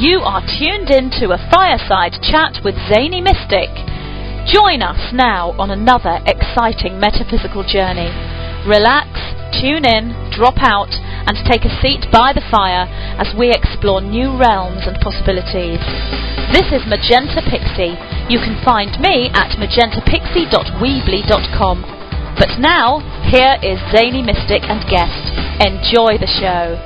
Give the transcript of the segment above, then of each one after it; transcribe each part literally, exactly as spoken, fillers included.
You are tuned in to a fireside chat with Zany Mystic. Join us now on another exciting metaphysical journey. Relax, tune in, drop out, and take a seat by the fire as we explore new realms and possibilities. This is Magenta Pixie. You can find me at magenta pixie dot weebly dot com. But now, here is Zany Mystic and guest. Enjoy the show.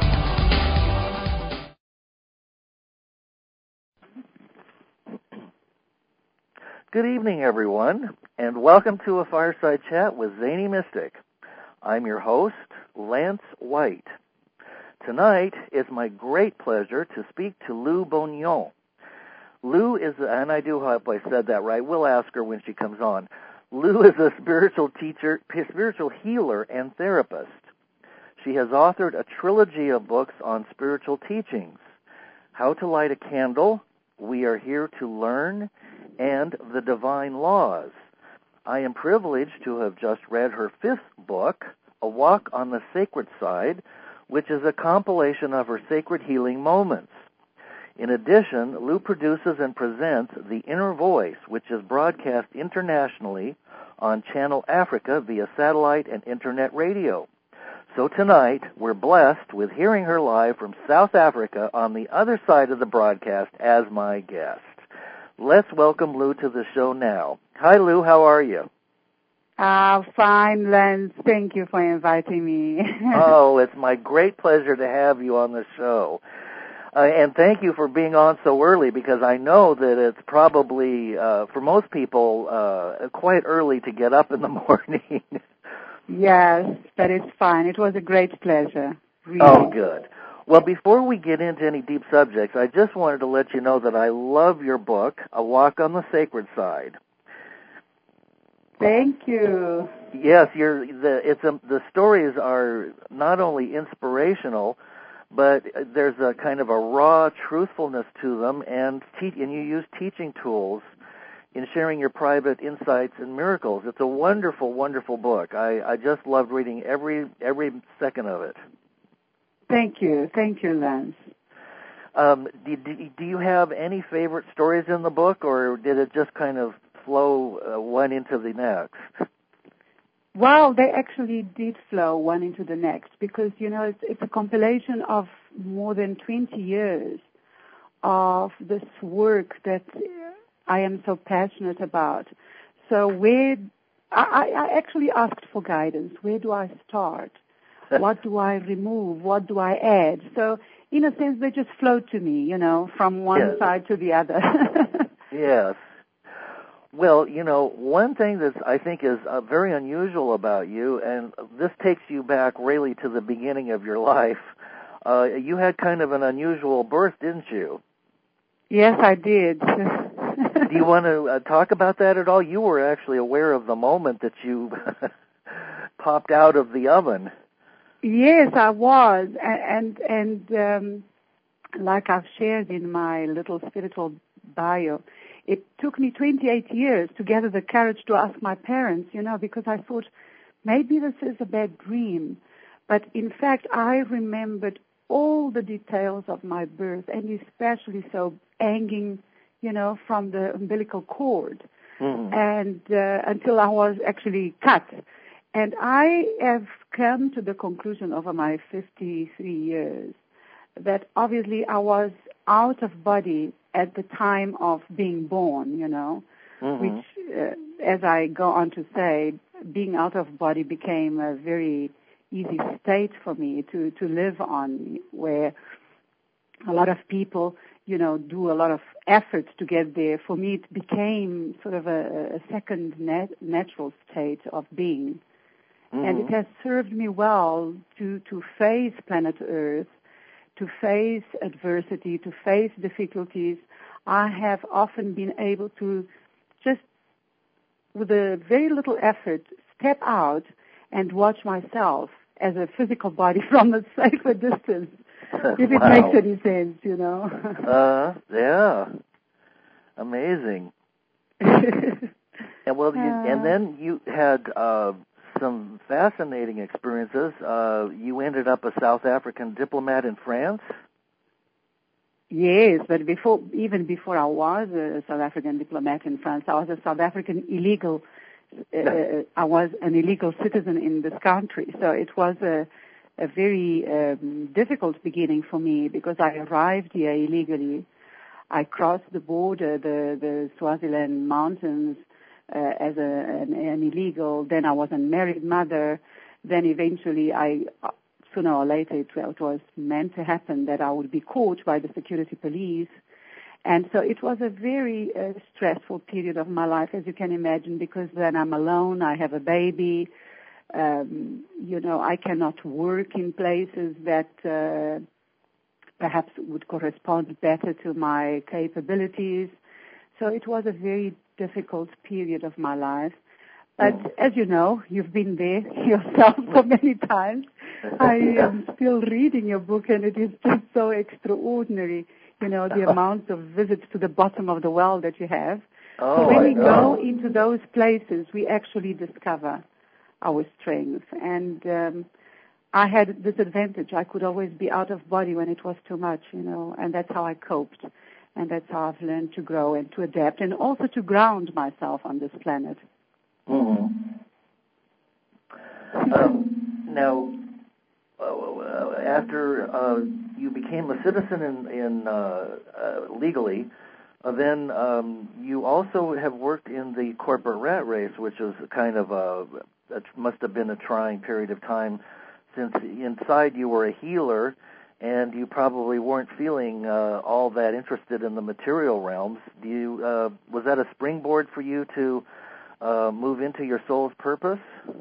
Good evening, everyone, and welcome to a Fireside Chat with Zany Mystic. I'm your host, Lance White. Tonight, it's my great pleasure to speak to Lou Bonnion. Lou is, and I do hope I said that right, we'll ask her when she comes on. Lou is a spiritual teacher, spiritual healer, and therapist. She has authored a trilogy of books on spiritual teachings: How to Light a Candle, We Are Here to Learn, and The Divine Laws. I am privileged to have just read her fifth book, A Walk on the Sacred Side, which is a compilation of her sacred healing moments. In addition, Lou produces and presents The Inner Voice, which is broadcast internationally on Channel Africa via satellite and internet radio. So tonight, we're blessed with hearing her live from South Africa on the other side of the broadcast as my guest. Let's welcome Lou to the show now. Hi, Lou. How are you? Ah, uh, fine, Lance. Thank you for inviting me. Oh, it's my great pleasure to have you on the show. Uh, and thank you for being on so early, because I know that it's probably, uh, for most people, uh, quite early to get up in the morning. Yes, but it's fine. It was a great pleasure. Really. Oh, good. Well, before we get into any deep subjects, I just wanted to let you know that I love your book, A Walk on the Sacred Side. Thank you. Yes, you're, the, it's a, the stories are not only inspirational, but there's a kind of a raw truthfulness to them, and, te- and you use teaching tools in sharing your private insights and miracles. It's a wonderful, wonderful book. I, I just loved reading every every second of it. Thank you. Thank you, Lance. Um, do, do you have any favorite stories in the book, or did it just kind of flow uh, one into the next? Well, they actually did flow one into the next, because, you know, it's, it's a compilation of more than twenty years of this work that I am so passionate about. So where, I, I actually asked for guidance. Where do I start? What do I remove? What do I add? So, in a sense, they just flow to me, you know, from one yes. side to the other. Yes. Well, you know, one thing that I think is uh, very unusual about you, and this takes you back really to the beginning of your life, uh, you had kind of an unusual birth, didn't you? Yes, I did. Do you want to uh, talk about that at all? You were actually aware of the moment that you popped out of the oven. Yes, I was, and and, and um, like I've shared in my little spiritual bio, it took me twenty-eight years to gather the courage to ask my parents, you know, because I thought maybe this is a bad dream. But in fact, I remembered all the details of my birth, and especially so hanging, you know, from the umbilical cord, mm-hmm. and uh, until I was actually cut. And I have come to the conclusion over my fifty-three years that obviously I was out of body at the time of being born, you know, mm-hmm. which, uh, as I go on to say, being out of body became a very easy state for me to, to live on, where a lot of people, you know, do a lot of effort to get there. For me, it became sort of a, a second nat- natural state of being. Mm-hmm. And it has served me well to, to face planet Earth, to face adversity, to face difficulties. I have often been able to just, with a very little effort, step out and watch myself as a physical body from a safer distance, if it wow. makes any sense, you know. uh, yeah. Amazing. and well, you, uh, and then you had uh, some fascinating experiences. Uh, you ended up a South African diplomat in France? Yes, but before, even before I was a South African diplomat in France, I was a South African illegal, uh, I was an illegal citizen in this country. So it was a, a very um, difficult beginning for me because I arrived here illegally. I crossed the border, the, the Swaziland mountains, uh, as a, an, an illegal. Then I was a married mother. Then eventually I, sooner or later it, it was meant to happen that I would be caught by the security police. And so it was a very uh, stressful period of my life, as you can imagine, because then I'm alone, I have a baby, um, you know, I cannot work in places that uh, perhaps would correspond better to my capabilities. So it was a very difficult period of my life. But as you know, you've been there yourself so many times. I am still reading your book, and it is just so extraordinary, you know, the amount of visits to the bottom of the well that you have. Oh, so when I we know. go into those places, we actually discover our strengths. And um, I had this advantage. I could always be out of body when it was too much, you know, and that's how I coped. And that's how I've learned to grow and to adapt and also to ground myself on this planet. Mm-hmm. Um, now, uh, after uh, you became a citizen in, in uh, uh, legally, uh, then um, you also have worked in the corporate rat race, which is kind of a, it must have been a trying period of time, since inside you were a healer, and you probably weren't feeling uh, all that interested in the material realms. Do you? Uh, was that a springboard for you to uh, move into your soul's purpose?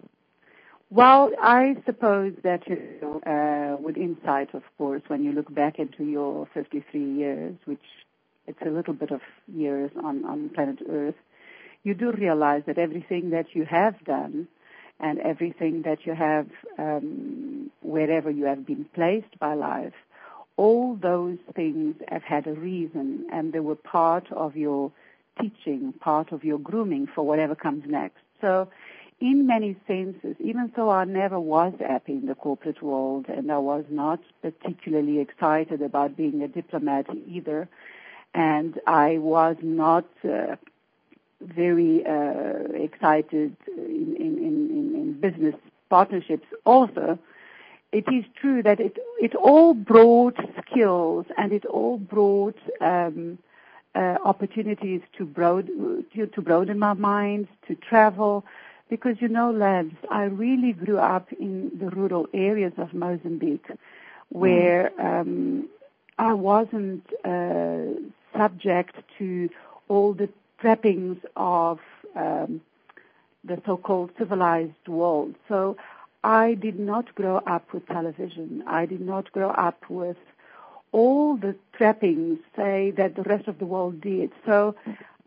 Well, I suppose that, you know, uh, with insight, of course, when you look back into your fifty-three years, which it's a little bit of years on, on planet Earth, you do realize that everything that you have done and everything that you have, um, wherever you have been placed by life, all those things have had a reason, and they were part of your teaching, part of your grooming for whatever comes next. So in many senses, even though I never was happy in the corporate world and I was not particularly excited about being a diplomat either, and I was not uh, very uh, excited in, in, in, in business partnerships also, it is true that it, it all brought skills and it all brought um, uh, opportunities to, broad, to, to broaden my mind, to travel. Because, you know, Lance, I really grew up in the rural areas of Mozambique where um, I wasn't uh, subject to all the trappings of um, the so-called civilized world. So I did not grow up with television. I did not grow up with all the trappings, say, that the rest of the world did. So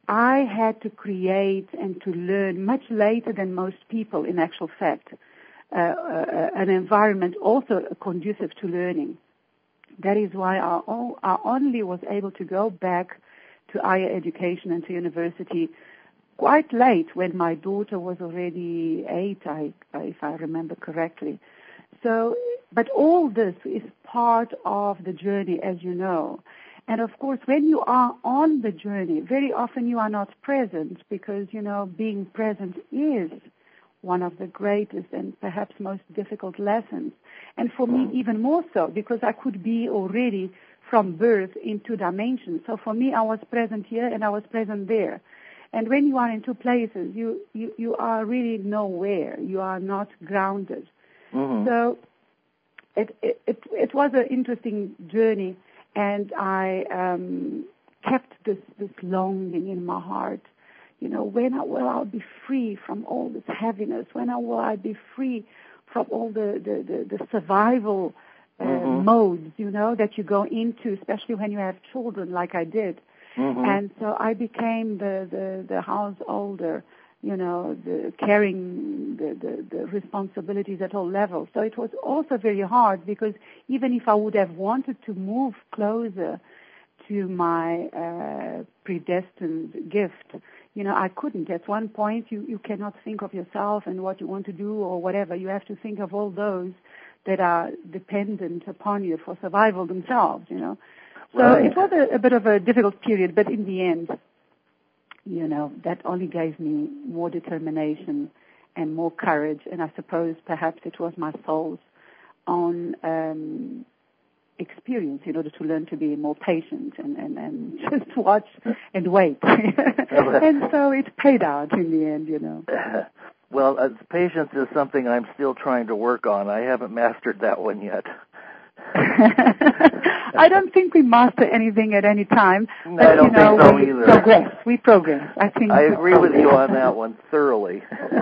I had to create and to learn much later than most people, in actual fact, uh, uh, an environment also conducive to learning. That is why I, I only was able to go back to higher education and to university quite late, when my daughter was already eight, I, if I remember correctly. So, but all this is part of the journey, as you know. And of course, when you are on the journey, very often you are not present because, you know, being present is one of the greatest and perhaps most difficult lessons. And for me, even more so, because I could be already from birth in two dimensions. So for me, I was present here and I was present there. And when you are in two places, you, you, you are really nowhere. You are not grounded. Mm-hmm. So it, it, it, it was an interesting journey. And I um, kept this, this longing in my heart. You know, when I, will I be free from all this heaviness? When I, will I be free from all the, the, the, the survival uh, mm-hmm. modes, you know, that you go into, especially when you have children like I did. Mm-hmm. And so I became the, the, the householder, you know, the carrying the, the, the responsibilities at all levels. So it was also very hard because even if I would have wanted to move closer to my uh, predestined gift, you know, I couldn't. At one point, you, you cannot think of yourself and what you want to do or whatever. You have to think of all those that are dependent upon you for survival themselves, you know. So right. it was a, a bit of a difficult period, but in the end, you know, that only gave me more determination and more courage, and I suppose perhaps it was my soul's own um, experience in order to learn to be more patient and, and, and just watch and wait. And so it paid out in the end, you know. Well, uh, patience is something I'm still trying to work on. I haven't mastered that one yet. I don't think we master anything at any time. No, but, I don't you know, think so we either. progress. We progress. I think I agree with you on that one thoroughly.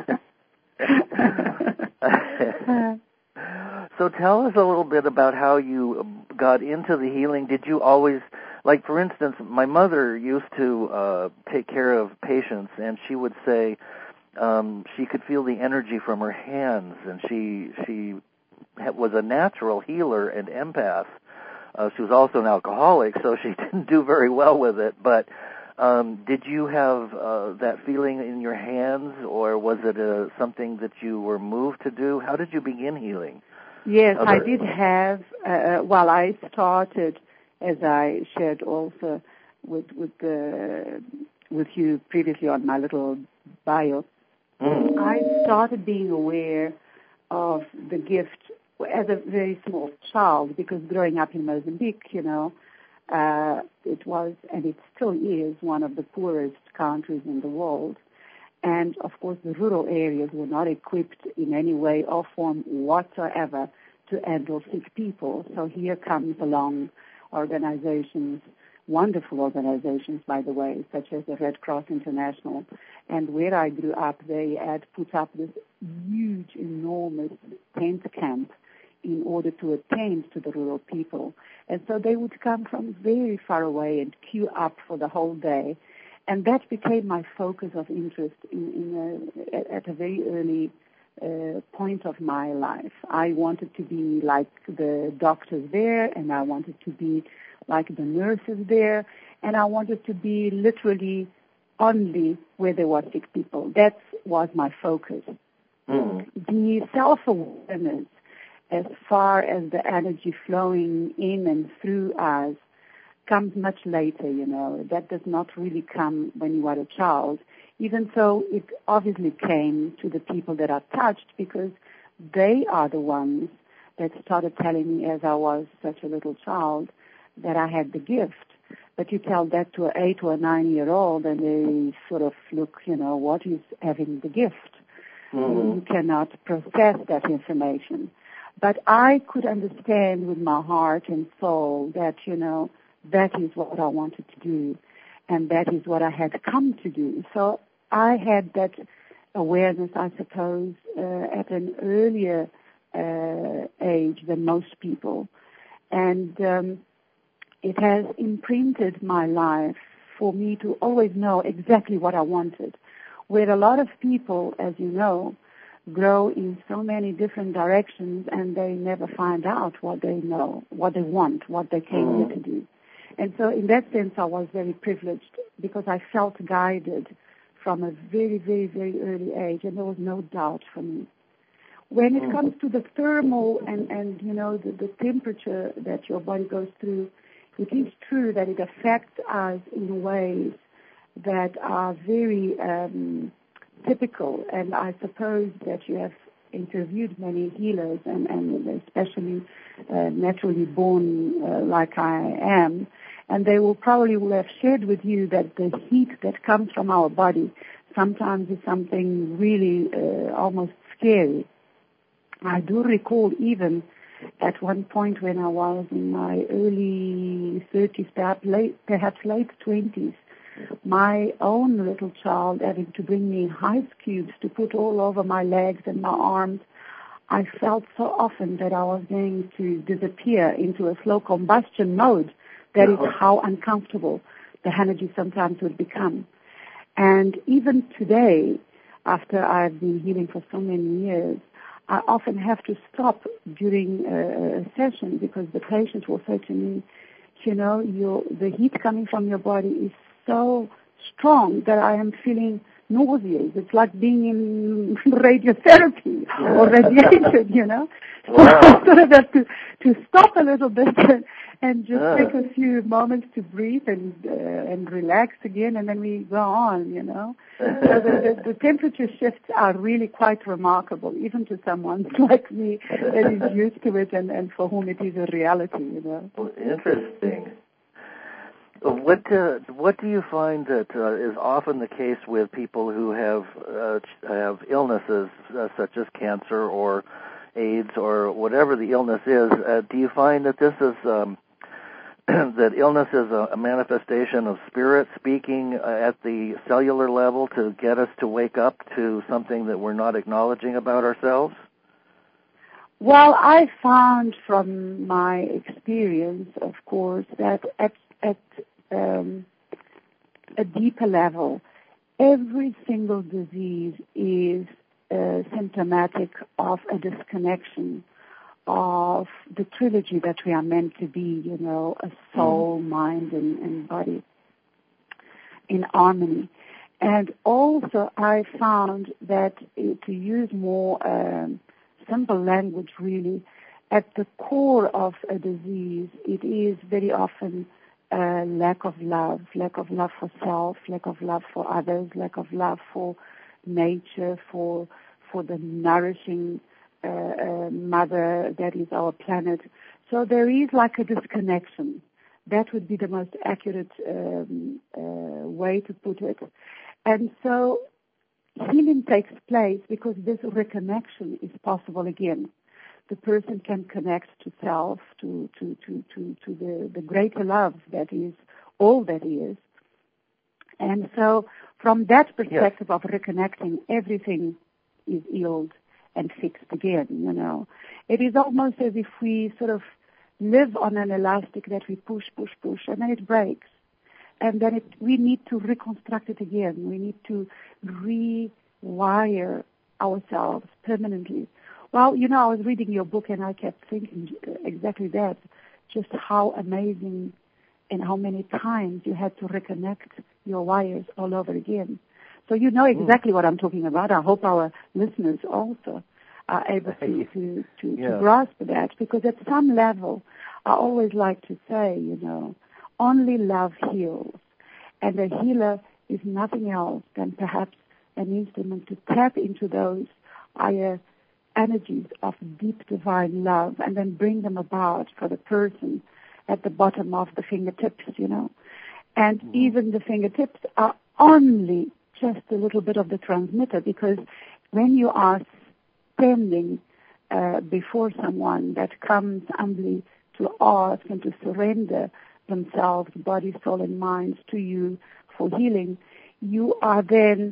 So tell us a little bit about how you got into the healing. Did you always, like for instance, my mother used to uh, take care of patients, and she would say um, she could feel the energy from her hands, and she she was a natural healer and empath. Uh, she was also an alcoholic, so she didn't do very well with it. But um, did you have uh, that feeling in your hands, or was it uh, something that you were moved to do? How did you begin healing? Yes, Other. I did have, uh, well, I started, as I shared also with with, the, with you previously on my little bio, mm. I started being aware of the gift as a very small child, because growing up in Mozambique, you know, uh, it was, and it still is, one of the poorest countries in the world. And, of course, the rural areas were not equipped in any way or form whatsoever to handle sick people. So here comes along organizations, wonderful organizations, by the way, such as the Red Cross International. And where I grew up, they had put up this huge, enormous tent camp in order to attend to the rural people. And so they would come from very far away and queue up for the whole day. And that became my focus of interest in, in a, at a very early uh, point of my life. I wanted to be like the doctors there, and I wanted to be like the nurses there, and I wanted to be literally only where there were sick people. That was my focus. Mm. The self-awareness, as far as the energy flowing in and through us, comes much later, you know. That does not really come when you are a child. Even so, it obviously came to the people that are touched, because they are the ones that started telling me as I was such a little child that I had the gift. But you tell that to an eight or a nine-year-old, and they sort of look, you know, what is having the gift? Mm-hmm. You cannot process that information. But I could understand with my heart and soul that, you know, that is what I wanted to do, and that is what I had come to do. So I had that awareness, I suppose, uh, at an earlier uh, age than most people. And um, it has imprinted my life for me to always know exactly what I wanted. Where a lot of people, as you know, grow in so many different directions, and they never find out what they know, what they want, what they came here to do. And so in that sense, I was very privileged, because I felt guided from a very, very, very early age, and there was no doubt for me. When it comes to the thermal and, and you know, the, the temperature that your body goes through, it is true that it affects us in ways that are very um, typical. And I suppose that you have interviewed many healers, and, and especially uh, naturally born uh, like I am, and they will probably will have shared with you that the heat that comes from our body sometimes is something really uh, almost scary. I do recall even at one point when I was in my early thirties, perhaps late, perhaps late twenties, my own little child having to bring me ice cubes to put all over my legs and my arms. I felt so often that I was going to disappear into a slow combustion mode. That is how uncomfortable the energy sometimes would become. And even today, after I've been healing for so many years, I often have to stop during a session, because the patient will say to me, you know, your, the heat coming from your body is so strong that I am feeling nauseous. It's like being in radiotherapy or radiation, you know. So Wow. I sort of have to, to stop a little bit and, and just Yeah. take a few moments to breathe and uh, and relax again, and then we go on, you know. So the, the, the temperature shifts are really quite remarkable, even to someone like me that is used to it and, and for whom it is a reality, you know. Well, interesting. What uh, what do you find that uh, is often the case with people who have uh, have illnesses uh, such as cancer or AIDS or whatever the illness is? Uh, do you find that this is um, that illness is a, a manifestation of spirit speaking at the cellular level to get us to wake up to something that we're not acknowledging about ourselves? Well, I found from my experience, of course, that at at um, a deeper level, every single disease is uh, symptomatic of a disconnection of the trilogy that we are meant to be, you know, a soul, mm-hmm. mind, and, and body in harmony. And also I found that uh, to use more um, simple language, really, at the core of a disease, it is very often uh, lack of love, lack of love for self, lack of love for others, lack of love for nature, for for the nourishing uh, uh, mother that is our planet. So there is like a disconnection. That would be the most accurate um, uh, way to put it. And so healing takes place because this reconnection is possible again. The person can connect to self, to to to to, to the, the greater love that is all that is. And so from that perspective yes. of reconnecting, everything is healed and fixed again, you know. It is almost as if we sort of live on an elastic that we push, push, push, and then it breaks. And then it, we need to reconstruct it again. We need to rewire ourselves permanently. Well, you know, I was reading your book and I kept thinking exactly that, just how amazing and how many times you had to reconnect your wires all over again. So you know exactly mm. what I'm talking about. I hope our listeners also are able to, to, to, yeah. to grasp that, because at some level, I always like to say, you know, only love heals. And a healer is nothing else than perhaps an instrument to tap into those higher energies of deep divine love and then bring them about for the person at the bottom of the fingertips, you know. And mm-hmm. even the fingertips are only just a little bit of the transmitter, because when you are standing uh, before someone that comes humbly to ask and to surrender themselves, body, soul, and mind to you for healing, you are then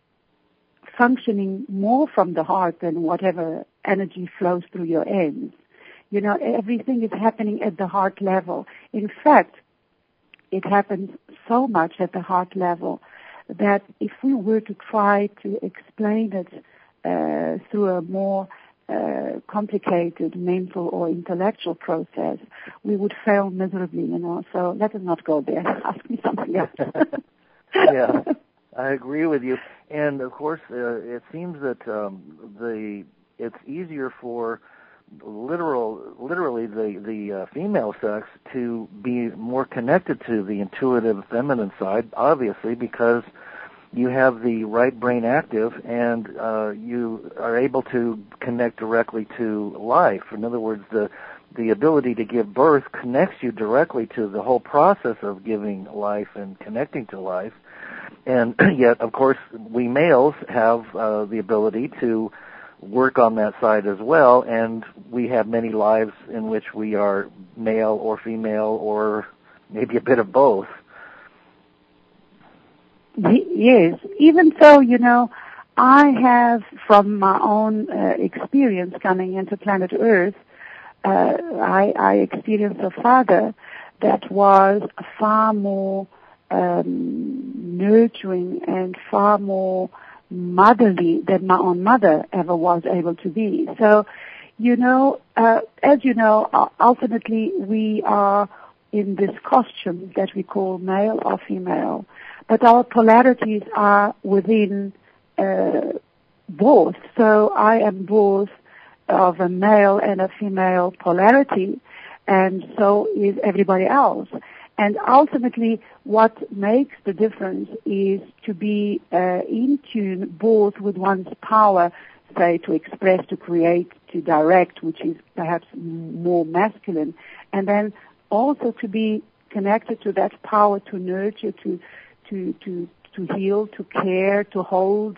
functioning more from the heart than whatever energy flows through your ends. You know, everything is happening at the heart level. In fact, it happens so much at the heart level that if we were to try to explain it uh, through a more uh, complicated mental or intellectual process, we would fail miserably, you know. So let us not go there. Ask me something else. Yeah, I agree with you. And, of course, uh, it seems that um, the it's easier for literal, literally the, the uh, female sex to be more connected to the intuitive feminine side, obviously, because you have the right brain active and uh, you are able to connect directly to life. In other words, the the ability to give birth connects you directly to the whole process of giving life and connecting to life. And yet, of course, we males have uh, the ability to work on that side as well, and we have many lives in which we are male or female or maybe a bit of both. Yes, even so, you know, I have, from my own uh, experience coming into planet Earth, uh, I, I experienced a father that was far more um, nurturing and far more motherly than my own mother ever was able to be. So, you know, uh, as you know, ultimately we are in this costume that we call male or female. but our polarities are within uh, both. So I am both of a male and a female polarity, and so is everybody else. And ultimately, what makes the difference is to be uh, in tune both with one's power, say, to express, to create, to direct, which is perhaps more masculine, and then also to be connected to that power to nurture, to to to to heal, to care, to hold,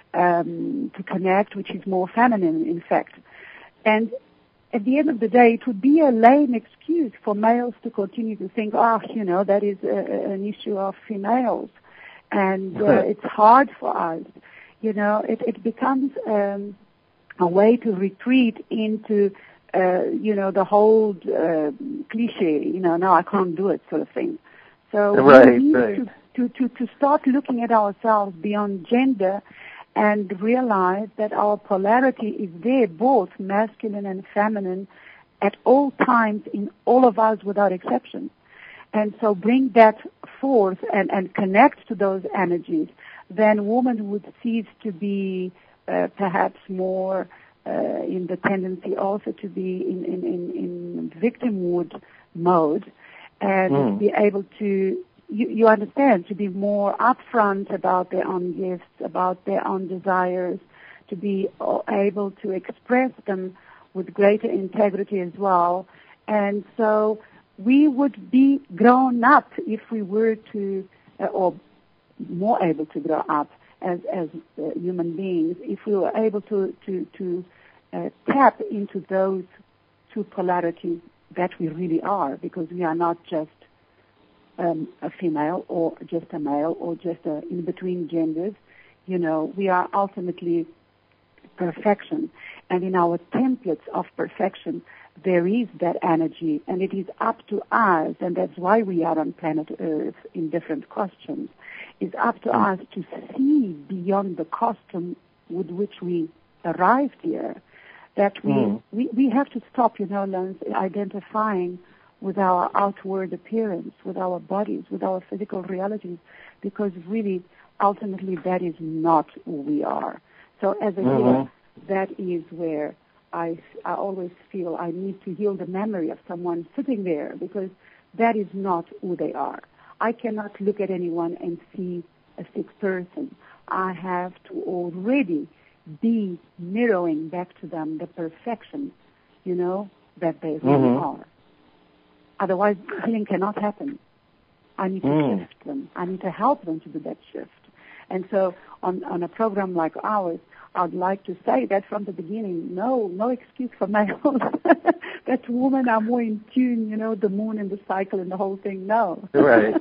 um, to connect, which is more feminine, in fact. And at the end of the day, it would be a lame excuse for males to continue to think, oh, you know, that is a, an issue of females, and uh, it's hard for us. You know, it, it becomes um, a way to retreat into, uh, you know, the whole uh, cliche, you know, no, I can't do it sort of thing. So right, we need right. to, to, to, to start looking at ourselves beyond gender and realize that our polarity is there, both masculine and feminine, at all times in all of us without exception. And so bring that forth and, and connect to those energies, then woman would cease to be uh, perhaps more uh, in the tendency also to be in, in, in, in victimhood mode, and mm. be able to You, you understand, to be more upfront about their own gifts, about their own desires, to be able to express them with greater integrity as well. And so we would be grown up if we were to, uh, or more able to grow up as, as uh, human beings, if we were able to, to, to uh, tap into those two polarities that we really are, because we are not just Um, a female or just a male or just a in-between genders. You know, we are ultimately perfection. And in our templates of perfection, there is that energy, and it is up to us, and that's why we are on planet Earth in different costumes. It's up to us to see beyond the costume with which we arrived here, that we, mm. we, we have to stop, you know, Lance, identifying with our outward appearance, with our bodies, with our physical realities, because really, ultimately, that is not who we are. So as a mm-hmm. healer, that is where I, I always feel I need to heal the memory of someone sitting there, because that is not who they are. I cannot look at anyone and see a sick person. I have to already be mirroring back to them the perfection, you know, that they really mm-hmm. are. Otherwise, healing cannot happen. I need to mm. shift them. I need to help them to do that shift. And so on, on a program like ours, I'd like to say that from the beginning, no, no excuse for males. That women are more in tune, you know, the moon and the cycle and the whole thing. No. Right.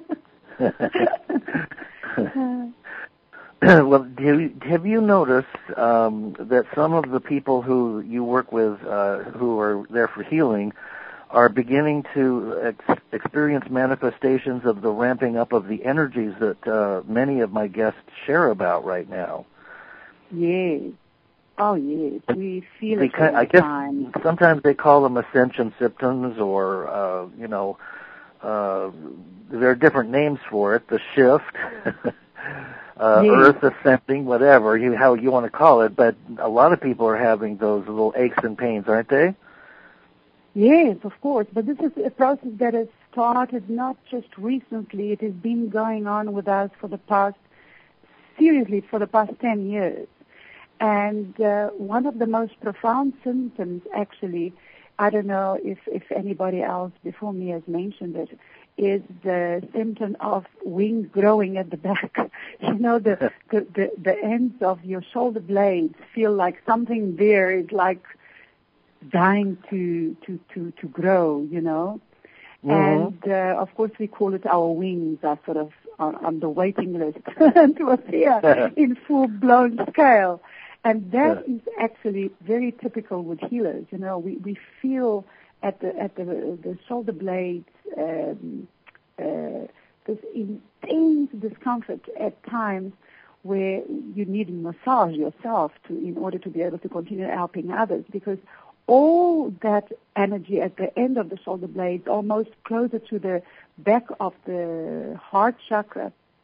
Well, have you, have you noticed um, that some of the people who you work with uh, who are there for healing are beginning to ex- experience manifestations of the ramping up of the energies that uh, many of my guests share about right now? Yes. Oh, yes. We feel it all the I guess time. Sometimes they call them ascension symptoms, or, uh, you know, uh, there are different names for it, the shift, uh, yes. earth ascending, whatever, you, how you want to call it, but a lot of people are having those little aches and pains, aren't they? Yes, of course, but this is a process that has started not just recently. It has been going on with us for the past, seriously, for the past ten years. And uh, one of the most profound symptoms, actually, I don't know if, if anybody else before me has mentioned it, is the symptom of wings growing at the back. You know, the, the, the, the ends of your shoulder blades feel like something there is like dying to, to, to, to grow, you know. Mm-hmm. And, uh, of course, we call it our wings are sort of on, on the waiting list to appear in full-blown scale. And that yeah. is actually very typical with healers. You know, we, we feel at the at the, the shoulder blades um, uh, this intense discomfort at times where you need to massage yourself to in order to be able to continue helping others, because all that energy at the end of the shoulder blades, almost closer to the back of the heart chakra,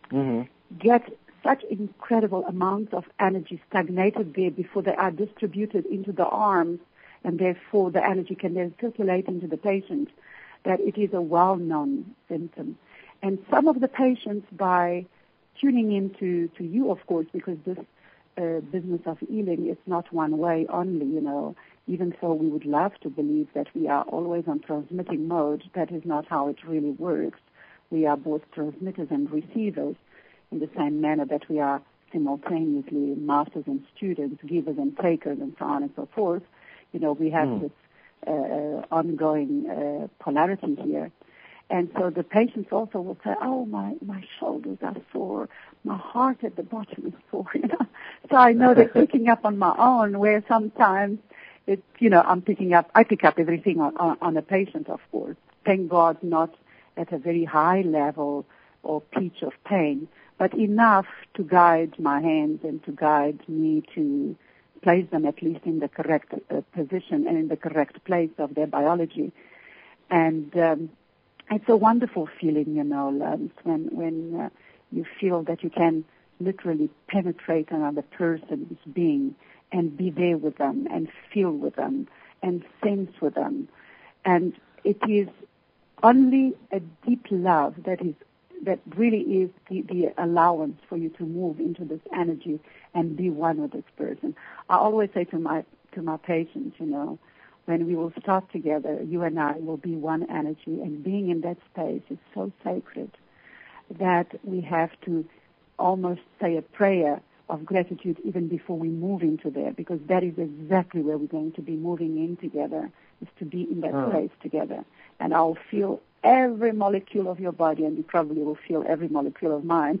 mm-hmm. get such incredible amounts of energy stagnated there before they are distributed into the arms, and therefore the energy can then circulate into the patient, that it is a well-known symptom. And some of the patients, by tuning into to you, of course, because this uh, business of healing is not one way only, you know, even so we would love to believe that we are always on transmitting mode. That is not how it really works. We are both transmitters and receivers, in the same manner that we are simultaneously masters and students, givers and takers, and so on and so forth. You know, we have mm. this uh, ongoing uh, polarity here. And so the patients also will say, oh, my, my shoulders are sore, my heart at the bottom is sore, you know. So I know they're picking up on my own, where sometimes it's, you know, I'm picking up, I pick up everything on, on, on a patient, of course. Thank God, not at a very high level or pitch of pain, but enough to guide my hands and to guide me to place them at least in the correct uh, position and in the correct place of their biology. And um, it's a wonderful feeling, you know, Lance, when, when uh, you feel that you can literally penetrate another person's being and be there with them and feel with them and sense with them. And it is only a deep love that is that really is the, the allowance for you to move into this energy and be one with this person. I always say to my to my patients, you know, when we will start together, you and I will be one energy, and being in that space is so sacred that we have to almost say a prayer of gratitude even before we move into there, because that is exactly where we're going to be moving in together, is to be in that oh. place together. And I'll feel every molecule of your body, and you probably will feel every molecule of mine.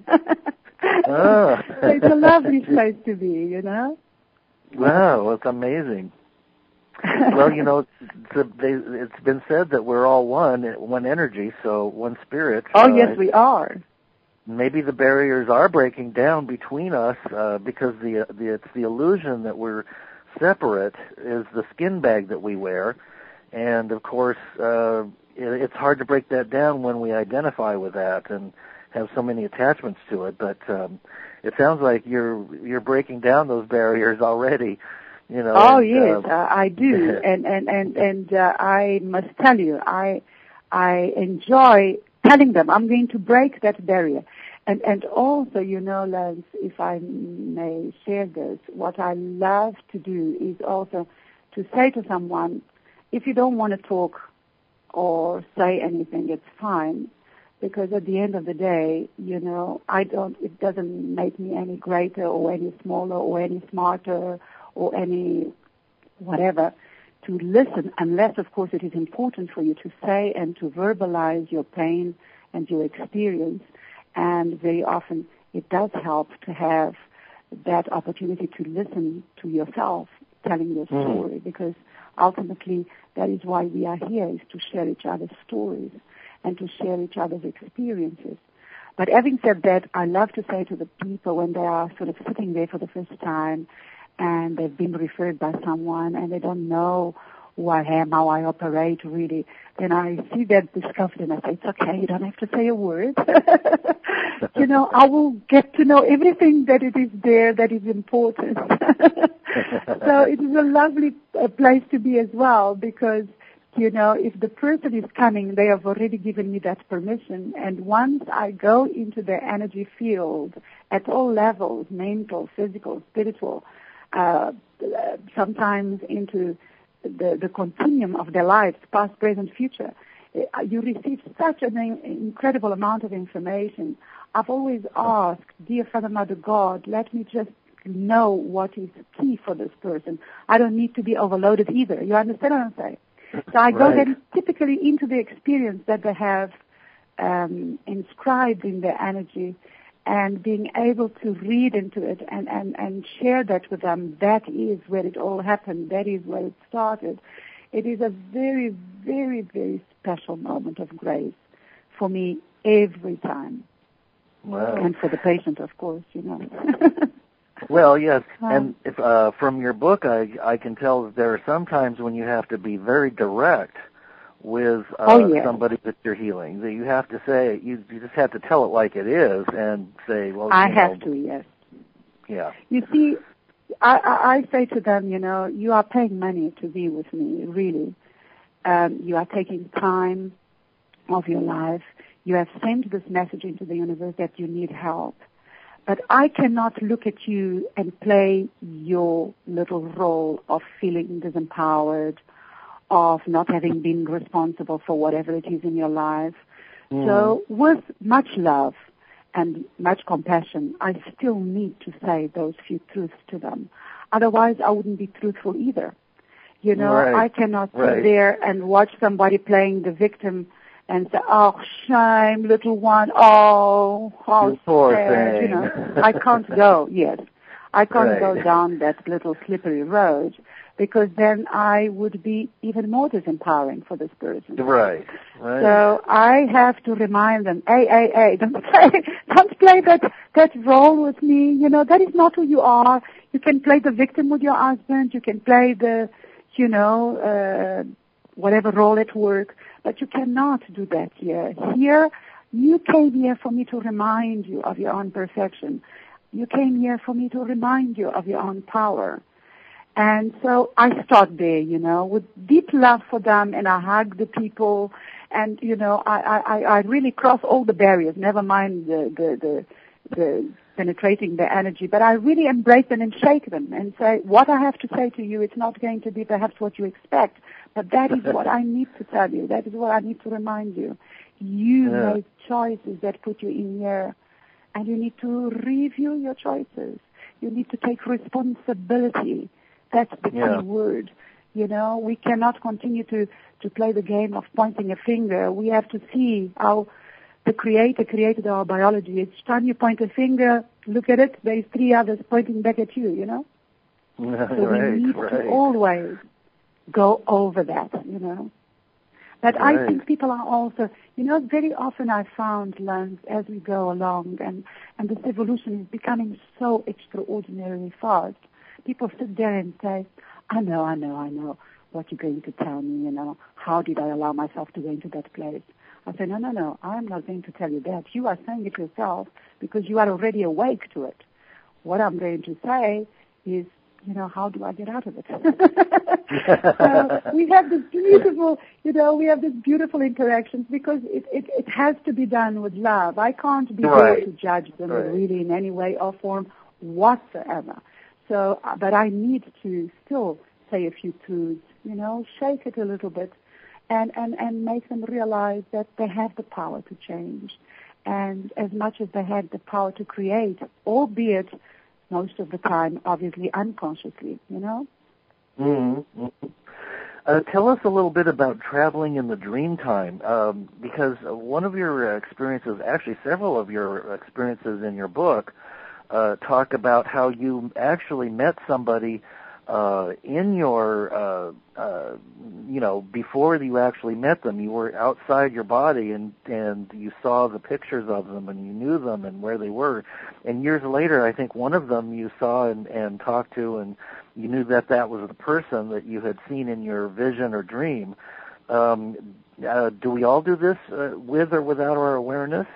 oh. So it's a lovely place to be, you know? Wow, it's amazing. Well, you know, it's, it's been said that we're all one, one energy, so one spirit. Oh, uh, yes, we are. Maybe the barriers are breaking down between us uh, because the, the it's the illusion that we're separate is the skin bag that we wear, and of course uh, it, it's hard to break that down when we identify with that and have so many attachments to it. But um, it sounds like you're you're breaking down those barriers already. You know. Oh and, yes, uh, uh, I do, and and and and uh, I must tell you, I I enjoy telling them I'm going to break that barrier. And and also, you know, Lance, if I may share this, what I love to do is also to say to someone, if you don't want to talk or say anything, it's fine, because at the end of the day, you know, I don't, it doesn't make me any greater or any smaller or any smarter or any whatever to listen, unless, of course, it is important for you to say and to verbalize your pain and your experience. And very often it does help to have that opportunity to listen to yourself telling your story, mm. because ultimately that is why we are here, is to share each other's stories and to share each other's experiences. But having said that, I love to say to the people when they are sort of sitting there for the first time and they've been referred by someone and they don't know who I am, how I operate really, then I see that discomfort and I say, it's okay, you don't have to say a word. You know, I will get to know everything that it is there that is important. So it is a lovely uh, place to be as well, because, you know, if the person is coming, they have already given me that permission. And once I go into the energy field at all levels, mental, physical, spiritual, uh, sometimes into the, the continuum of their lives, past, present, future, you receive such an incredible amount of information. I've always asked, dear Father, Mother, God, let me just know what is key for this person. I don't need to be overloaded either. You understand what I'm saying? So I go right. then typically into the experience that they have um, inscribed in their energy, and being able to read into it and, and, and share that with them. That is where it all happened. That is where it started. It is a very, very, very special moment of grace for me every time. Wow. And for the patient, of course, you know. Well, yes, and if, uh, from your book, I, I can tell that there are some times when you have to be very direct with uh, oh, yeah. somebody that you're healing. That you have to say, you, you just have to tell it like it is and say, well, I you have know, to, yes. Yeah. You see, I, I, I say to them, you know, you are paying money to be with me, really. Um, you are taking time of your life. You have sent this message into the universe that you need help. But I cannot look at you and play your little role of feeling disempowered, of not having been responsible for whatever it is in your life. Mm. So with much love and much compassion, I still need to say those few truths to them. Otherwise, I wouldn't be truthful either. You know, right. I cannot right. sit there and watch somebody playing the victim and say, oh, shame, little one, oh, how you poor sad, thing. you know. I can't go, yes. I can't right. go down that little slippery road because then I would be even more disempowering for this person. Right, right. So I have to remind them, hey, hey, hey, don't play, don't play that, that role with me. You know, that is not who you are. You can play the victim with your husband. You can play the, you know, uh, whatever role at work. But you cannot do that here. Here, you came here for me to remind you of your own perfection. You came here for me to remind you of your own power. And so I start there, you know, with deep love for them, and I hug the people, and, you know, I, I, I really cross all the barriers, never mind the, the, the, the penetrating the energy, but I really embrace them and shake them and say, what I have to say to you, it's not going to be perhaps what you expect, but that is what I need to tell you. That is what I need to remind you. You yeah. make choices that put you in here, and you need to review your choices. You need to take responsibility. That's the yeah. key word. You know, we cannot continue to, to play the game of pointing a finger. We have to see how the Creator created our biology. Each time you point a finger, look at it, there's three others pointing back at you, you know? Yeah, so right, we need right. to always go over that, you know? But right. I think people are also, you know, very often I found, Lance, as we go along, and, and this evolution is becoming so extraordinarily fast, people sit there and say, I know, I know, I know what you're going to tell me, you know. How did I allow myself to go into that place? I say, no, no, no, I'm not going to tell you that. You are saying it yourself because you are already awake to it. What I'm going to say is, you know, how do I get out of it? So we have this beautiful, you know, we have this beautiful interactions because it, it, it has to be done with love. I can't be right. there to judge them right. really in any way or form whatsoever. So, but I need to still say a few truths, you know, shake it a little bit and, and, and make them realize that they have the power to change. And as much as they have the power to create, albeit most of the time, obviously, unconsciously, you know? Mm-hmm. Uh, tell us a little bit about traveling in the dream time, um, because one of your experiences, actually several of your experiences in your book, Uh, talk about how you actually met somebody uh, in your, uh, uh, you know, before you actually met them. You were outside your body and, and you saw the pictures of them and you knew them and where they were. And years later, I think one of them you saw and, and talked to, and you knew that that was the person that you had seen in your vision or dream. Um, uh, do we all do this uh, with or without our awareness?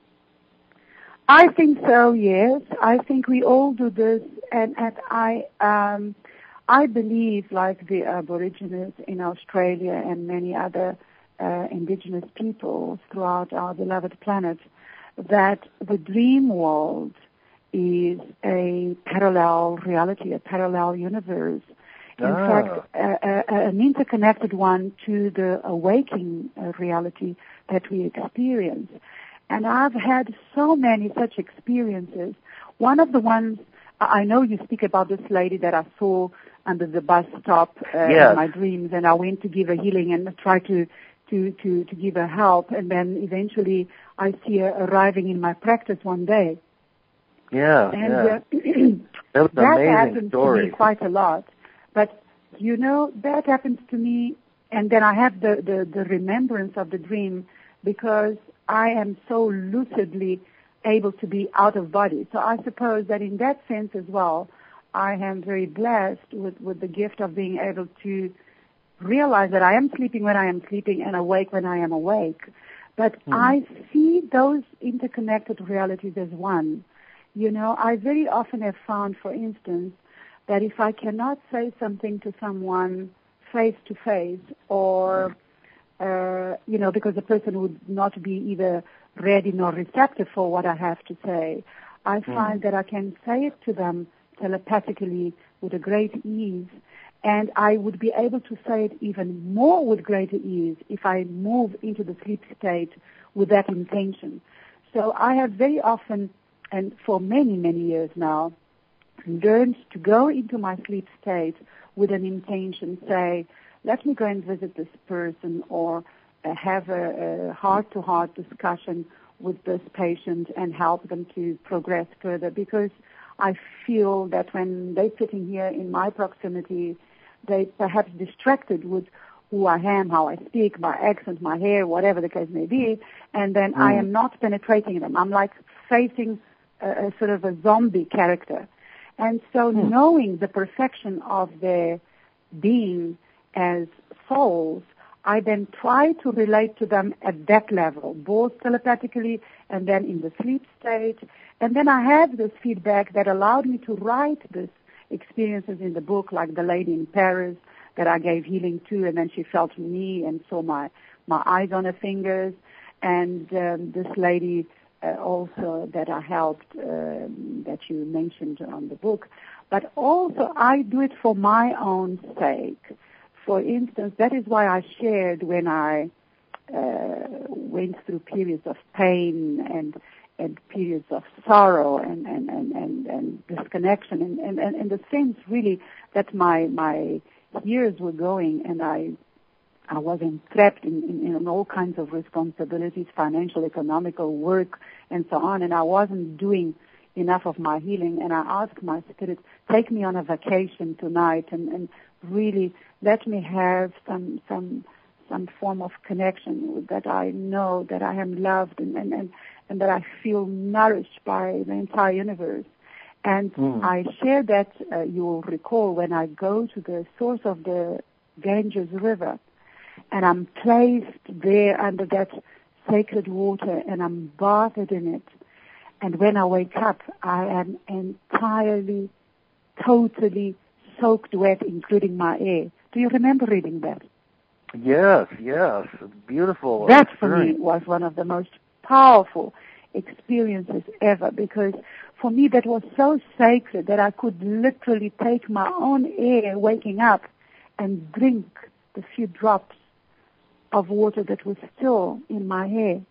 I think so, yes. I think we all do this, and, and I um, I believe, like the Aborigines in Australia and many other uh, indigenous peoples throughout our beloved planet, that the dream world is a parallel reality, a parallel universe. In ah. fact, a, a, an interconnected one to the awakening uh, reality that we experience. And I've had so many such experiences. One of the ones, I know you speak about this lady that I saw under the bus stop uh, yes. in my dreams, and I went to give her healing and try to, to, to, to give her help, and then eventually I see her arriving in my practice one day. Yeah, and, yeah. Uh, that was an that amazing happens story. to me quite a lot. But, you know, that happens to me, and then I have the, the, the remembrance of the dream because I am so lucidly able to be out of body. So I suppose that in that sense as well, I am very blessed with, with the gift of being able to realize that I am sleeping when I am sleeping and awake when I am awake. But mm. I see those interconnected realities as one. You know, I very often have found, for instance, that if I cannot say something to someone face to face, or, uh, you know, because the person would not be either ready nor receptive for what I have to say, I find mm. that I can say it to them telepathically with a great ease, and I would be able to say it even more with greater ease if I move into the sleep state with that intention. So I have very often, and for many, many years now, learned to go into my sleep state with an intention, say, let me go and visit this person, or uh, have a, a heart-to-heart discussion with this patient and help them to progress further, because I feel that when they're sitting here in my proximity, they perhaps distracted with who I am, how I speak, my accent, my hair, whatever the case may be, and then mm. I am not penetrating them. I'm like facing a, a sort of a zombie character. And so mm. knowing the perfection of their being as souls, I then try to relate to them at that level, both telepathically and then in the sleep state. And then I had this feedback that allowed me to write these experiences in the book, like the lady in Paris that I gave healing to, and then she felt me and saw my, my eyes on her fingers. And um, this lady uh, also that I helped, um, that you mentioned on the book. But also I do it for my own sake. For instance, that is why I shared when I uh, went through periods of pain and and periods of sorrow and, and, and, and, and disconnection, and, and, and in the sense really that my my years were going, and I I was entrapped in, in, in all kinds of responsibilities, financial, economical, work, and so on, and I wasn't doing enough of my healing, and I asked my spirit, take me on a vacation tonight and, and really let me have some some some form of connection that I know that I am loved and, and, and, and that I feel nourished by the entire universe. And mm. I share that, uh, you will recall, when I go to the source of the Ganges River, and I'm placed there under that sacred water, and I'm bathed in it. And when I wake up, I am entirely, totally soaked wet, including my hair. Do you remember reading that? Yes, yes. Beautiful. That for me was one of the most powerful experiences ever, because for me that was so sacred that I could literally take my own air waking up and drink the few drops of water that was still in my hair.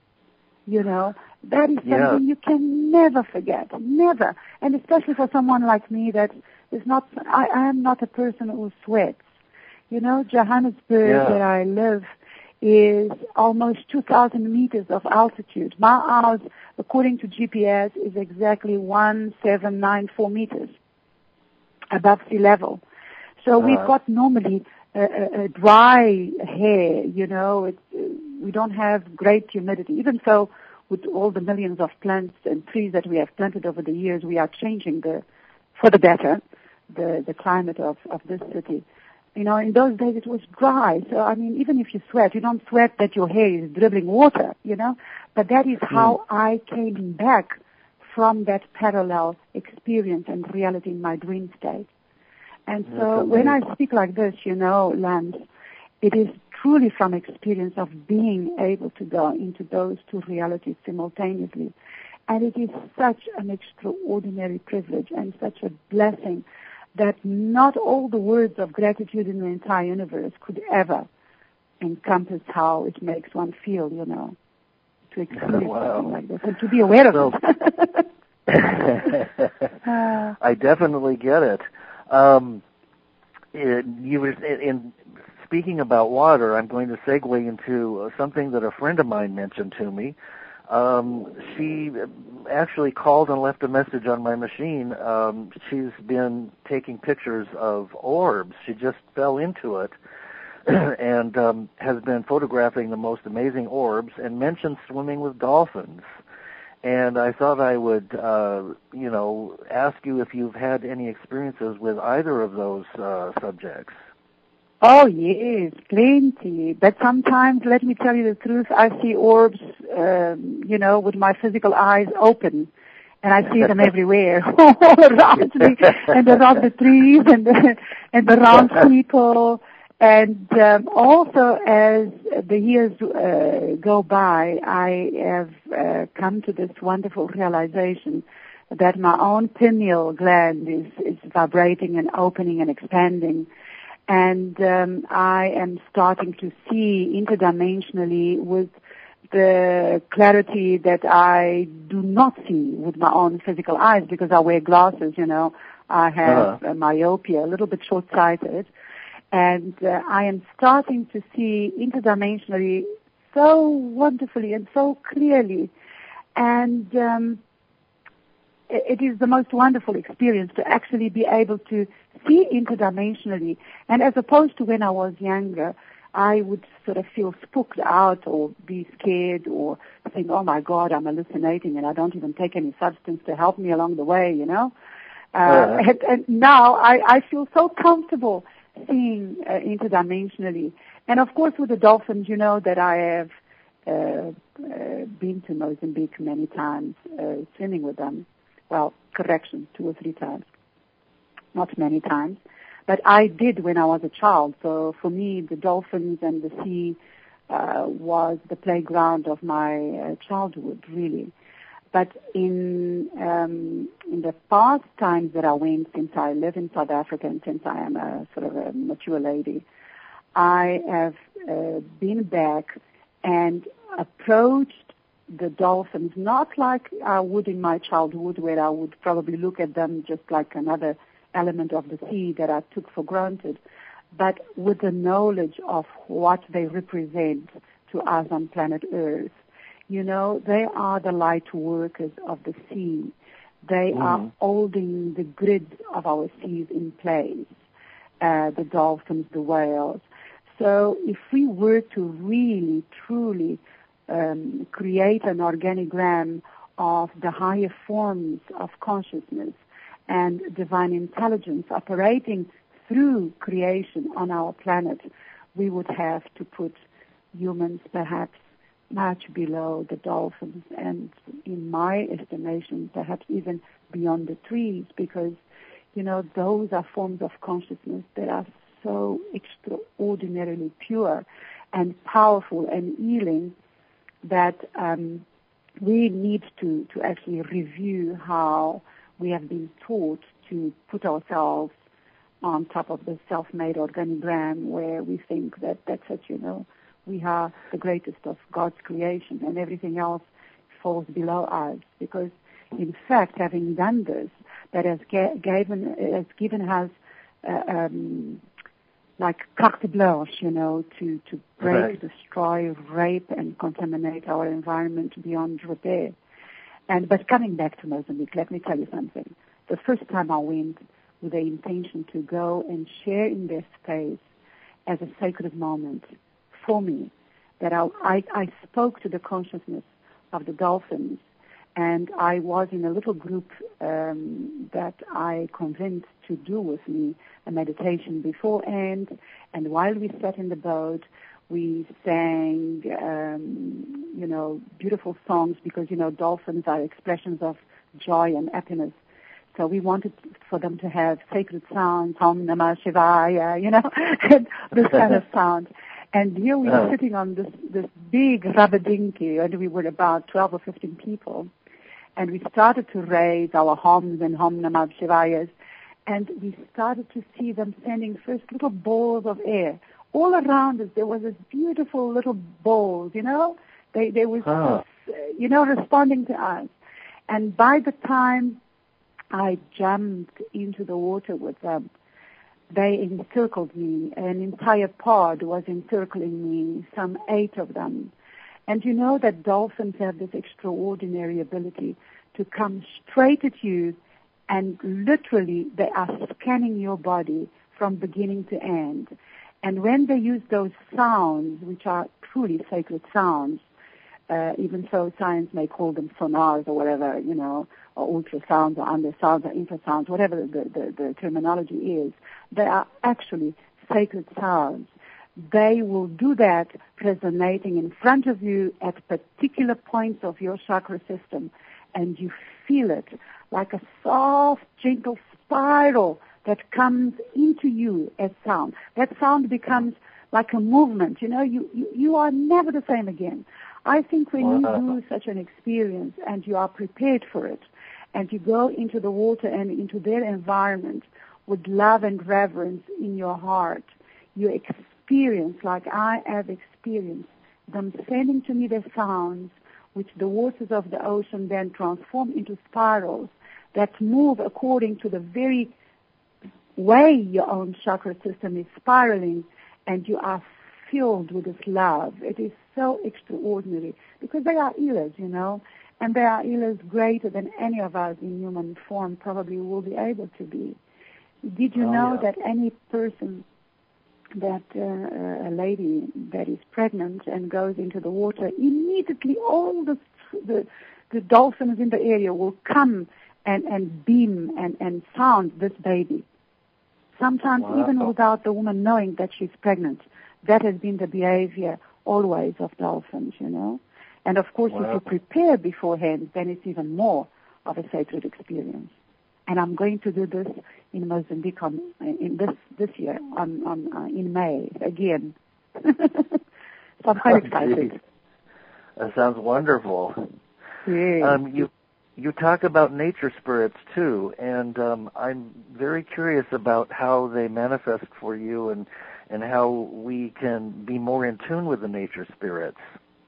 You know, that is something yeah. you can never forget, never. And especially for someone like me that is not, I, I am not a person who sweats. You know, Johannesburg, yeah. where I live, is almost two thousand meters of altitude. My house, according to G P S, is exactly one seven nine four meters above sea level. So uh-huh. we've got normally a, a, a dry hair, you know, it, we don't have great humidity. Even so, with all the millions of plants and trees that we have planted over the years, we are changing the, for the better, the, the climate of, of this city. You know, in those days it was dry. So, I mean, even if you sweat, you don't sweat that your hair is dribbling water, you know. But that is how mm. I came back from that parallel experience and reality in my dream state. And so when I speak like this, you know, Lance, it is truly from experience of being able to go into those two realities simultaneously. And it is such an extraordinary privilege and such a blessing that not all the words of gratitude in the entire universe could ever encompass how it makes one feel, you know, to experience wow. something like this and to be aware of so, it. uh, I definitely get it. Um, it you were in, in speaking about water, I'm going to segue into something that a friend of mine mentioned to me. Um, she actually called and left a message on my machine. Um, she's been taking pictures of orbs. She just fell into it and um, has been photographing the most amazing orbs and mentioned swimming with dolphins. And I thought I would, uh, you know, ask you if you've had any experiences with either of those uh, subjects. Oh, yes, plenty. But sometimes, let me tell you the truth, I see orbs, um, you know, with my physical eyes open. And I see them everywhere, all around me, and around the trees, and, and around people. And um, also, as the years uh, go by, I have uh, come to this wonderful realization that my own pineal gland is, is vibrating and opening and expanding. And um, I am starting to see interdimensionally with the clarity that I do not see with my own physical eyes because I wear glasses, you know. I have uh-huh. myopia, a little bit short-sighted. And uh, I am starting to see interdimensionally so wonderfully and so clearly. And um, it is the most wonderful experience to actually be able to see interdimensionally. And as opposed to when I was younger, I would sort of feel spooked out or be scared or think, oh my God, I'm hallucinating and I don't even take any substance to help me along the way, you know. Uh, uh, and, and now I, I feel so comfortable seeing uh, interdimensionally. And of course with the dolphins, you know that I have uh, uh, been to Mozambique many times, uh, swimming with them. Well, correction, two or three times. Not many times. But I did when I was a child. So for me, the dolphins and the sea uh, was the playground of my uh, childhood, really. But in um, in the past times that I went, since I live in South Africa and since I am a sort of a mature lady, I have uh, been back and approached the dolphins, not like I would in my childhood, where I would probably look at them just like another element of the sea that I took for granted, but with the knowledge of what they represent to us on planet Earth. You know, they are the light workers of the sea. They mm. are holding the grid of our seas in place, uh, the dolphins, the whales. So if we were to really, truly um, create an organigram of the higher forms of consciousness and divine intelligence operating through creation on our planet, we would have to put humans perhaps much below the dolphins and, in my estimation, perhaps even beyond the trees, because, you know, those are forms of consciousness that are so extraordinarily pure and powerful and healing that um, we need to, to actually review how we have been taught to put ourselves on top of the self-made organigram where we think that that's it, you know, we are the greatest of God's creation and everything else falls below us. Because, in fact, having done this, that has ga- given, has given us uh, um, like carte blanche, you know, to, to break, right. destroy, rape, and contaminate our environment beyond repair. And but coming back to Mozambique, let me tell you something. The first time I went with the intention to go and share in their space as a sacred moment for me, that I, I, I spoke to the consciousness of the dolphins, and I was in a little group um, that I convinced to do with me a meditation beforehand, and while we sat in the boat, we sang, um, you know, beautiful songs because, you know, dolphins are expressions of joy and happiness. So we wanted for them to have sacred sounds, Om Namah Shivaya, you know, this kind of sound. And here we were sitting on this, this big rabadinki, and we were about twelve or fifteen people. And we started to raise our homs and Om Namah Shivayas. And we started to see them sending first little balls of air. All around us, there was this beautiful little balls, you know. They, they were, huh. you know, responding to us. And by the time I jumped into the water with them, they encircled me. An entire pod was encircling me, some eight of them. And you know that dolphins have this extraordinary ability to come straight at you, and literally they are scanning your body from beginning to end. And when they use those sounds, which are truly sacred sounds, uh, even so science may call them sonars or whatever, you know, or ultrasounds or undersounds or infrasounds, whatever the, the, the terminology is, they are actually sacred sounds, they will do that resonating in front of you at particular points of your chakra system, and you feel it like a soft, gentle spiral that comes into you as sound. That sound becomes like a movement. You know, you, you, you are never the same again. I think when wow. you do such an experience and you are prepared for it, and you go into the water and into their environment with love and reverence in your heart, you experience, like I have experienced, them sending to me their sounds, which the waters of the ocean then transform into spirals that move according to the very way your own chakra system is spiraling, and you are filled with this love. It is so extraordinary because they are healers, you know, and they are healers greater than any of us in human form probably will be able to be. Did you oh, know yeah. that any person, that uh, a lady that is pregnant and goes into the water, immediately all the the, the dolphins in the area will come and, and beam and, and sound this baby. Sometimes wow. even without the woman knowing that she's pregnant. That has been the behavior always of dolphins, you know. And, of course, wow. if you prepare beforehand, then it's even more of a sacred experience. And I'm going to do this in Mozambique on, in this this year, on, on uh, in May, again. So I'm quite oh, excited. Geez. That sounds wonderful. Yes. Um, you you talk about nature spirits, too, and um, I'm very curious about how they manifest for you and, and how we can be more in tune with the nature spirits.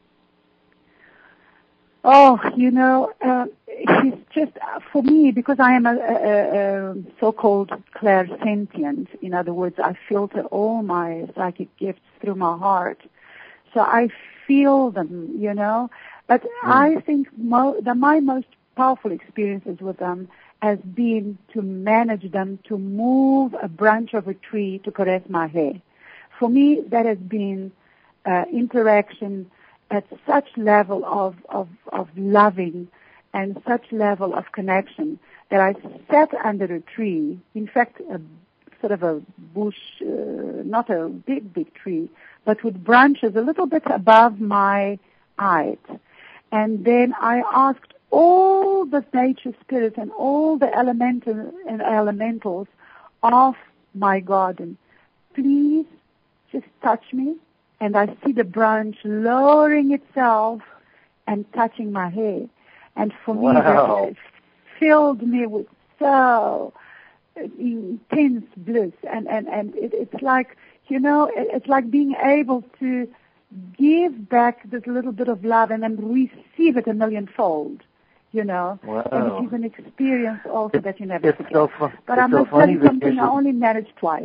Oh, you know, uh, it's just, uh, for me, because I am a, a, a so-called clairsentient, in other words, I filter all my psychic gifts through my heart. So I feel them, you know. But mm. I think mo- the, my most powerful experiences with them has been to manage them, to move a branch of a tree to caress my hair. For me, that has been uh, interaction at such level of, of, of loving and such level of connection that I sat under a tree, in fact, a sort of a bush, uh, not a big, big tree, but with branches a little bit above my height. And then I asked all the nature spirits and all the elemental and elementals of my garden, please just touch me. And I see the branch lowering itself and touching my hair. And for wow. me, that filled me with so intense bliss. And, and, and it, it's like, you know, it, it's like being able to give back this little bit of love and then receive it a millionfold, you know. Wow. And it is an experience also it, that you never it's forget. So fun. But it's I must so tell you funny something, I only managed twice.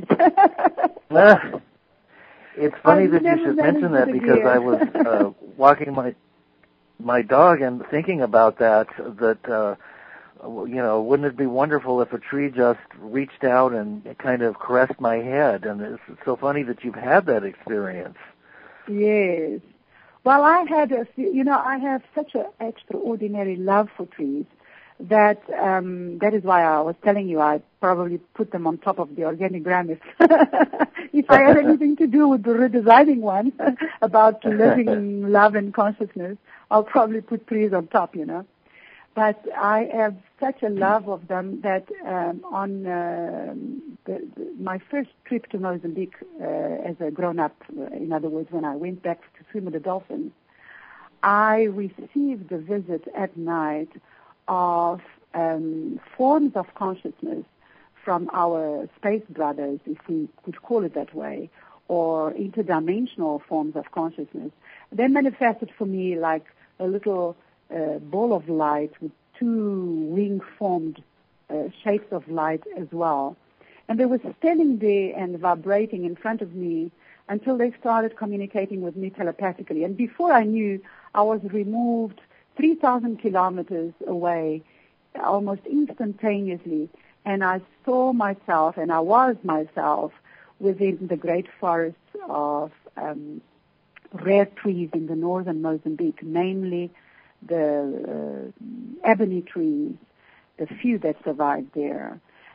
It's funny I that you should mention that because I was uh, walking my my dog and thinking about that, that, uh, you know, wouldn't it be wonderful if a tree just reached out and kind of caressed my head? And it's so funny that you've had that experience. Yes. Well, I had, a, you know, I have such an extraordinary love for trees that um, that is why I was telling you I probably put them on top of the organigram if, if I had anything to do with the redesigning one about living love and consciousness. I'll probably put trees on top, you know. But I have such a love of them that um, on uh, the, the, my first trip to Mozambique uh, as a grown-up, in other words, when I went back to swim with the dolphins, I received a visit at night of um, forms of consciousness from our space brothers, if we could call it that way, or interdimensional forms of consciousness. They manifested for me like a little uh, ball of light with two wing-formed uh, shapes of light as well. And they were standing there and vibrating in front of me until they started communicating with me telepathically. And before I knew, I was removed three thousand kilometers away almost instantaneously, and I saw myself, and I was myself, within the great forests of um, rare trees in the northern Mozambique, namely the uh, ebony trees, the few that survived there.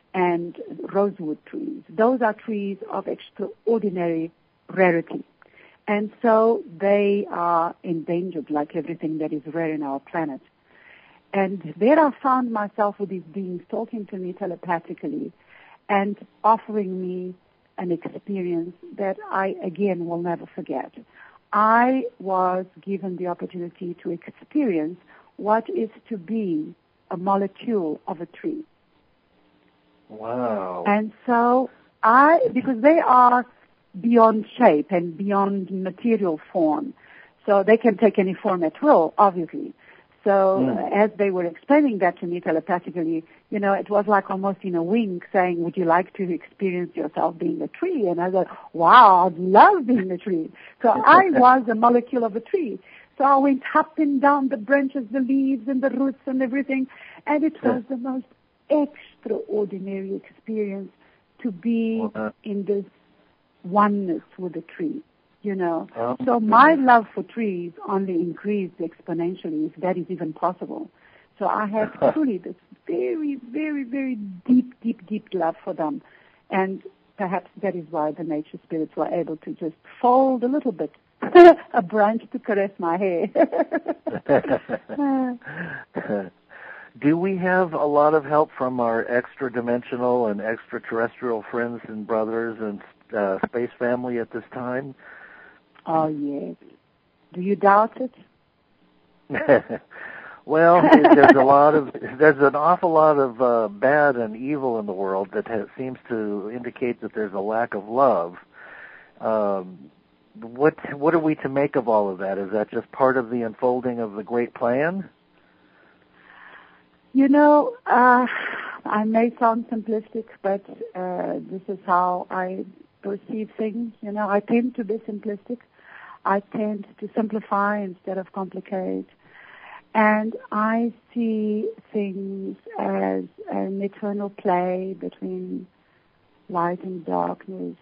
and rosewood trees. Those are trees of extraordinary rarity. And so they are endangered like everything that is rare in our planet. And there I found myself with these beings talking to me telepathically and offering me an experience that I, again, will never forget. I was given the opportunity to experience what is to be a molecule of a tree. Wow. And so I, because they are beyond shape and beyond material form, so they can take any form at will, obviously. So mm. as they were explaining that to me telepathically, you know, it was like almost in a wink saying, would you like to experience yourself being a tree? And I thought, wow, I'd love being a tree. So I was a molecule of a tree. So I went up and down the branches, the leaves and the roots and everything. And it was the most extraordinary experience to be in this oneness with the tree. You know, oh, so my love for trees only increased exponentially, if that is even possible. So I have truly this very, very, very deep, deep, deep love for them. And perhaps that is why the nature spirits were able to just fold a little bit, a branch to caress my hair. Do we have a lot of help from our extra-dimensional and extraterrestrial friends and brothers and uh, space family at this time? Oh, yes. Do you doubt it? Well, there's a lot of, there's an awful lot of uh, bad and evil in the world that has, seems to indicate that there's a lack of love. Um, what what are we to make of all of that? Is that just part of the unfolding of the great plan? You know, uh, I may sound simplistic, but uh, this is how I perceive things. You know, I tend to be simplistic. I tend to simplify instead of complicate. And I see things as an eternal play between light and darkness,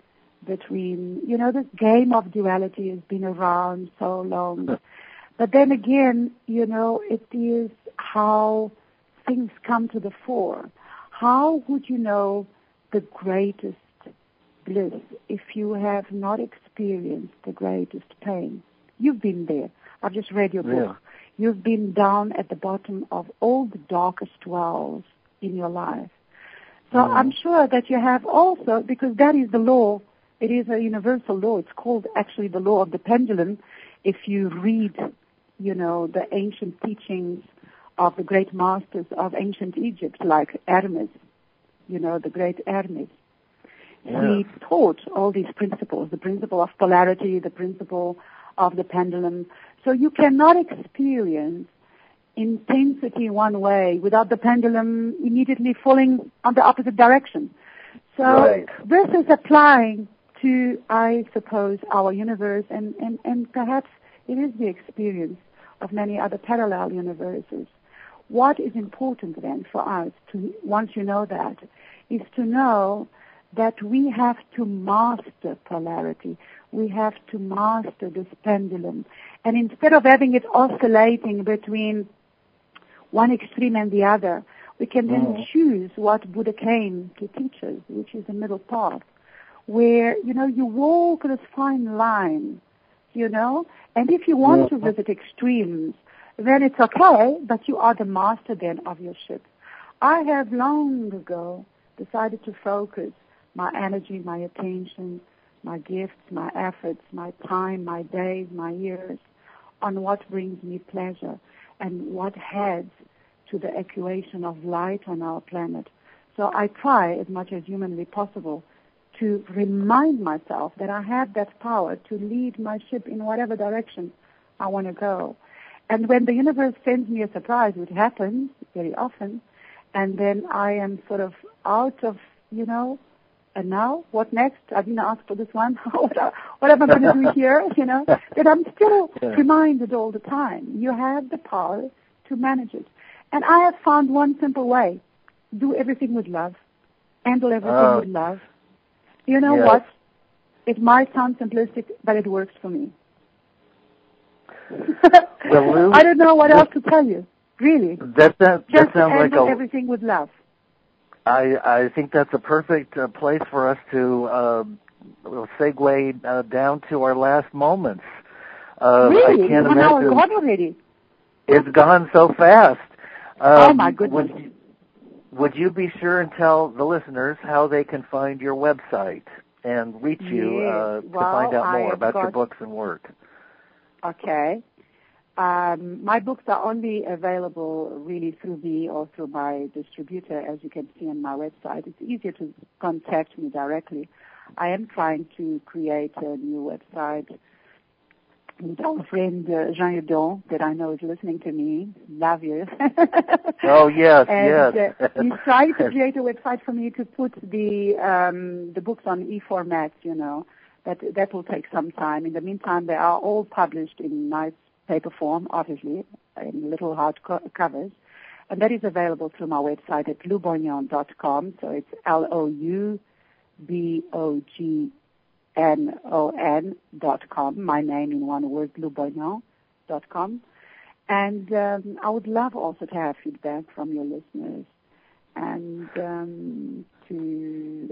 between, you know, this game of duality has been around so long. But then again, you know, it is how things come to the fore. How would you know the greatest bliss if you have not experienced the greatest pain? You've been there. I've just read your book. Yeah. You've been down at the bottom of all the darkest wells in your life. So mm. I'm sure that you have also, because that is the law. It is a universal law. It's called actually the law of the pendulum. If you read, you know, the ancient teachings of the great masters of ancient Egypt, like Hermes, you know, the great Hermes. Yeah. He taught all these principles, the principle of polarity, the principle of the pendulum. So you cannot experience intensity one way without the pendulum immediately falling on the opposite direction. So right. This is applying to, I suppose, our universe, and, and, and perhaps it is the experience of many other parallel universes. What is important then for us, to once you know that, is to know that we have to master polarity. We have to master this pendulum. And instead of having it oscillating between one extreme and the other, we can then mm. choose what Buddha came to teach us, which is the middle path, where, you know, you walk this fine line, you know, and if you want mm. to visit extremes, then it's okay, but you are the master then of your ship. I have long ago decided to focus my energy, my attention, my gifts, my efforts, my time, my days, my years on what brings me pleasure and what adds to the equation of light on our planet. So I try as much as humanly possible to remind myself that I have that power to lead my ship in whatever direction I want to go. And when the universe sends me a surprise, which happens very often, and then I am sort of out of, you know, and now, what next? I didn't ask for this one. what, what am I going to do here? You know, that I'm still yeah. reminded all the time. You have the power to manage it. And I have found one simple way. Do everything with love. Handle everything uh, with love. You know yes. what? It might sound simplistic, but it works for me. well, Lou, I don't know what else to tell you. Really. That, that, that Just sounds handle like a, everything with love. I, I think that's a perfect uh, place for us to uh, segue uh, down to our last moments. Uh, really? I can't One hour imagine. gone already? It's gone so fast. Um, oh, my goodness. Would, would you be sure and tell the listeners how they can find your website and reach you yes. uh, to well, find out more I've about got... your books and work? Okay. Um, my books are only available really through me or through my distributor, as you can see on my website. It's easier to contact me directly. I am trying to create a new website with our friend uh, Jean Udon, that I know is listening to me. Love you. Oh, yes, and, yes. Uh, he's trying to create a website for me to put the um, the books on e-format, you know. That, that will take some time. In the meantime, they are all published in nice paper form, obviously, in little hard co- covers. And that is available through my website at lou boignon dot com. So it's L O U B O G N O N dot com. My name in one word, lou boignon dot com. And um, I would love also to have feedback from your listeners and um, to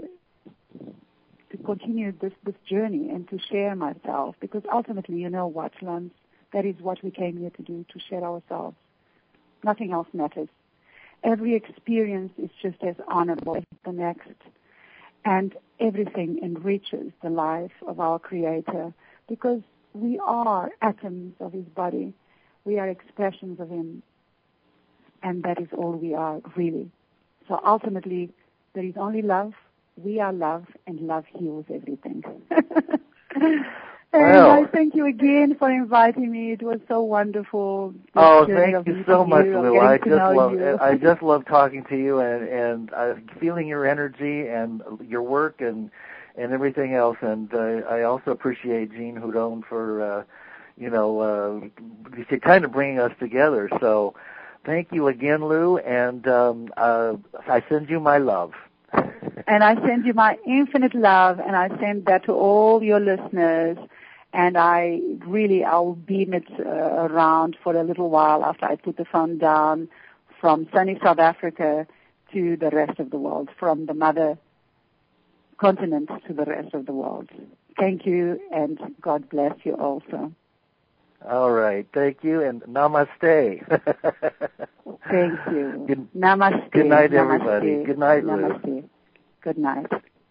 to continue this, this journey and to share myself, because ultimately, you know what, Lance, that is what we came here to do, to share ourselves. Nothing else matters. Every experience is just as honorable as the next, and everything enriches the life of our Creator, because we are atoms of His body. We are expressions of Him, and that is all we are, really. So ultimately, there is only love. We are love, and love heals everything. And well, I thank you again for inviting me. It was so wonderful. Oh, thank you so much, you, Lou. I just love you. I just love talking to you and and uh, feeling your energy and your work and and everything else. And uh, I also appreciate Jean Houdon for uh, you know uh, kind of bringing us together. So thank you again, Lou. And um, uh, I send you my love. And I send you my infinite love, and I send that to all your listeners. And I really, I'll beam it uh, around for a little while after I put the phone down, from sunny South Africa to the rest of the world, from the mother continent to the rest of the world. Thank you, and God bless you also. All right. Thank you, and namaste. Thank you. Good, Namaste. Good night, Namaste. everybody. Good night, Lou. Namaste. Good night.